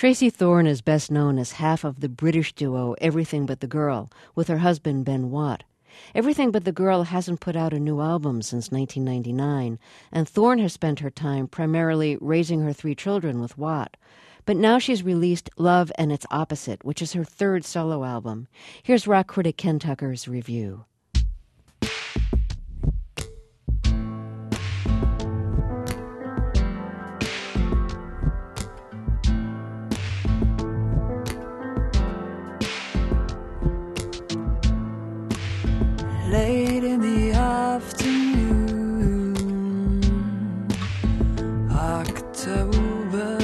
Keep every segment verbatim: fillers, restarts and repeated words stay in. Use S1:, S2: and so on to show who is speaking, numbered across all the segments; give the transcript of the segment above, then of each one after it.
S1: Tracy Thorn is best known as half of the British duo Everything But the Girl, with her husband Ben Watt. Everything But the Girl hasn't put out a new album since nineteen ninety-nine, and Thorn has spent her time primarily raising her three children with Watt. But now she's released Love and Its Opposite, which is her third solo album. Here's rock critic Ken Tucker's review.
S2: Late in the afternoon, October,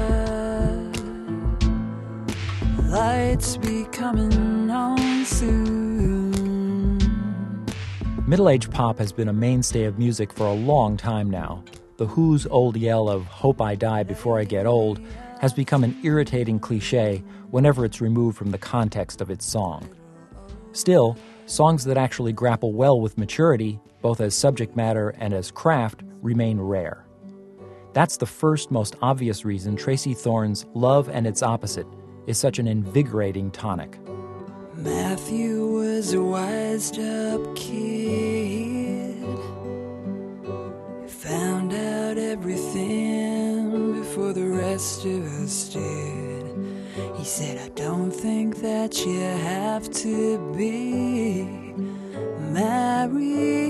S2: lights be coming on soon.
S3: Middle-age pop has been a mainstay of music for a long time now. The Who's old yell of "Hope I Die Before I Get Old" has become an irritating cliché whenever it's removed from the context of its song. Still, songs that actually grapple well with maturity, both as subject matter and as craft, remain rare. That's the first, most obvious reason Tracy Thorn's Love and Its Opposite is such an invigorating tonic.
S2: Matthew was a wised-up kid. He found out everything before the rest of us did. He said, I don't think that you have to be married.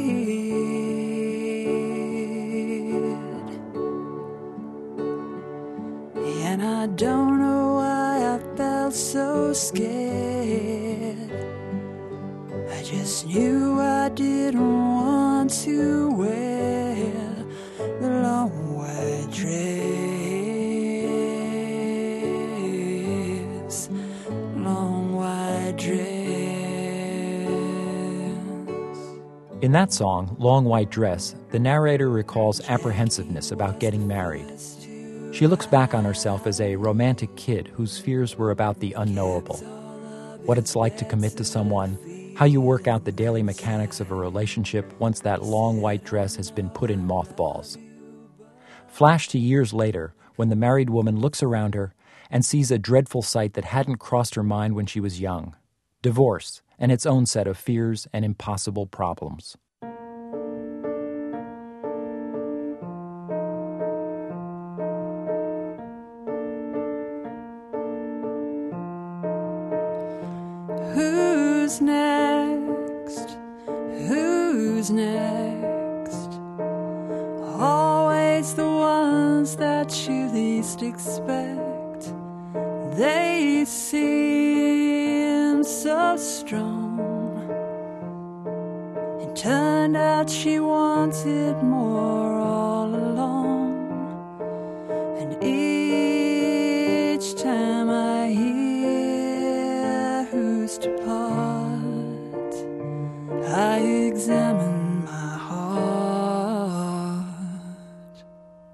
S2: And I don't know why I felt so scared. I just knew I didn't want to wear the long white dress.
S3: In that song, Long White Dress, the narrator recalls apprehensiveness about getting married. She looks back on herself as a romantic kid whose fears were about the unknowable. What it's like to commit to someone, how you work out the daily mechanics of a relationship once that long white dress has been put in mothballs. Flash to years later, when the married woman looks around her and sees a dreadful sight that hadn't crossed her mind when she was young: divorce and its own set of fears and impossible problems.
S2: Who's next? Who's next? Always the ones that you least expect. They seem so strong, and turned out she wanted more all along. And each time I hear who's to part, I examine my heart,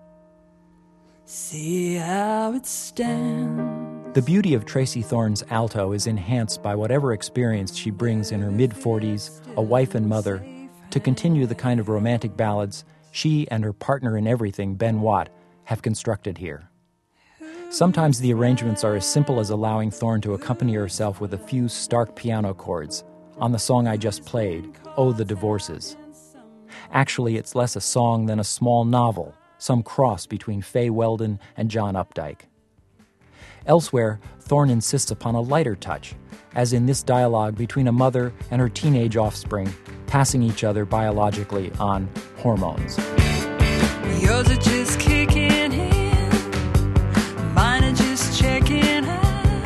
S2: see how it stands.
S3: The beauty of Tracy Thorn's alto is enhanced by whatever experience she brings in her mid-forties, a wife and mother, to continue the kind of romantic ballads she and her partner in everything, Ben Watt, have constructed here. Sometimes the arrangements are as simple as allowing Thorn to accompany herself with a few stark piano chords on the song I just played, Oh, the Divorces. Actually, it's less a song than a small novel, some cross between Fay Weldon and John Updike. Elsewhere, Thorn insists upon a lighter touch, as in this dialogue between a mother and her teenage offspring, passing each other biologically on hormones.
S2: Yours are just kicking in, mine are just checking out.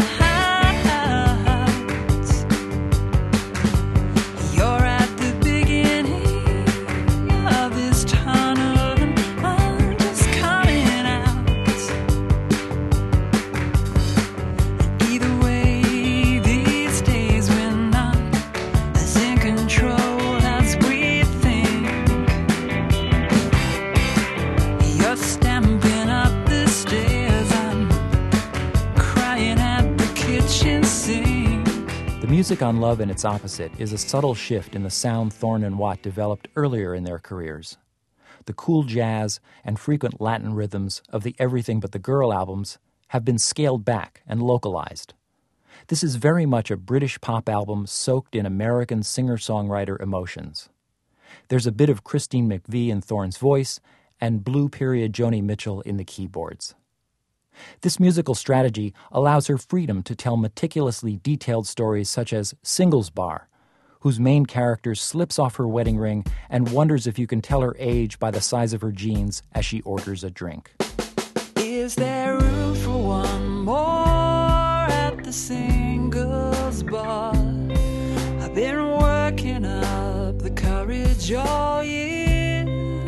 S2: You're at the beginning of this tunnel, and I'm just coming out. Either way, these days we're not as in control as we think. You're stamping up the stairs, I'm crying at the kitchen sink.
S3: The music on Love and Its Opposite is a subtle shift in the sound Thorn and Watt developed earlier in their careers. The cool jazz and frequent Latin rhythms of the Everything But the Girl albums have been scaled back and localized. This is very much a British pop album soaked in American singer-songwriter emotions. There's a bit of Christine McVie in Thorne's voice and Blue Period Joni Mitchell in the keyboards. This musical strategy allows her freedom to tell meticulously detailed stories such as Singles Bar, whose main character slips off her wedding ring and wonders if you can tell her age by the size of her jeans as she orders a drink.
S2: Is there room for one more at the Singles Bar? I've been working up the courage all year.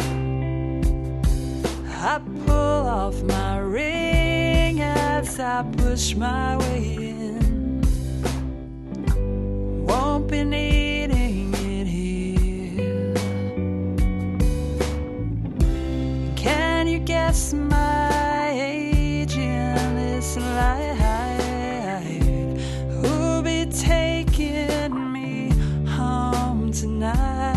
S2: I pull off my ring as I push my way in. Won't be needing it here. Can you guess my age in this light? Who'll be taking me home tonight?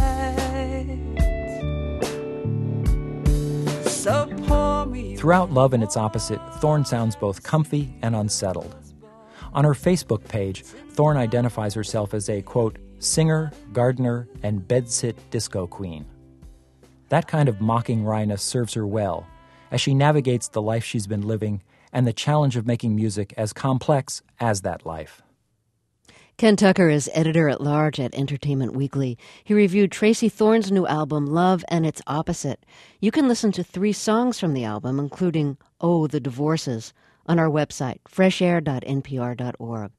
S2: So pour me.
S3: Throughout Love and Its Opposite, Thorne sounds both comfy and unsettled. On her Facebook page, Thorne identifies herself as a, quote, singer, gardener, and bedsit disco queen. That kind of mocking wryness serves her well as she navigates the life she's been living and the challenge of making music as complex as that life.
S1: Ken Tucker is editor-at-large at Entertainment Weekly. He reviewed Tracy Thorne's new album, Love and Its Opposite. You can listen to three songs from the album, including Oh, the Divorces, on our website, fresh air dot n p r dot org.